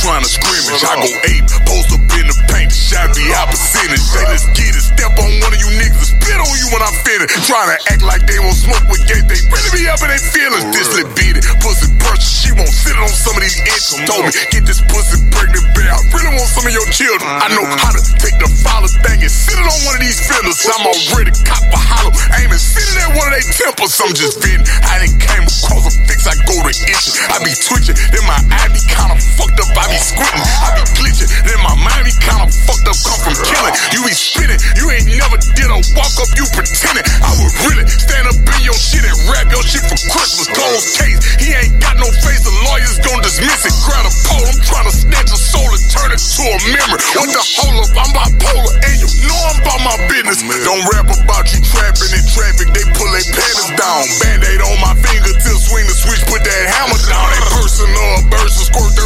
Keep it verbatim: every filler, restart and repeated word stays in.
trying to scrimmage. I go ape, post up in the paint, shot be out percentage. Say, let's get it, step on one of you niggas, spit on you when I finish. Trying to act like they won't smoke with gate, they really be up in their feelings. This little beat it, pussy purchase, she won't sit it on some of these inches. Told me, get this pussy pregnant bear, I really want some of your children. I know how to take the follow thing and sit it on one of these fillers. I'm already cop a hollow, aiming, sitting at one of they temples. I'm just venting, I done came across a fix, I go to itching. I be twitching, then my eye be kinda fucked up, I be squinting, I be glitching, then my mind be kinda fucked up, come from killing. You be spinning, you ain't never did a walk up, you pretending. I would really stand up in your shit and rap your shit for Christmas. Closed case, he ain't got no face, the lawyers gon' dismiss it. Grab a pole, I'm trying to snatch a soul and turn it to a memory. What the hold up, I'm bipolar, and you know I'm about my business. Don't rap about you trapping in traffic, they pull their panties down. Band-aid on my finger till swing the switch, put that hammer down. That personal burst, squirt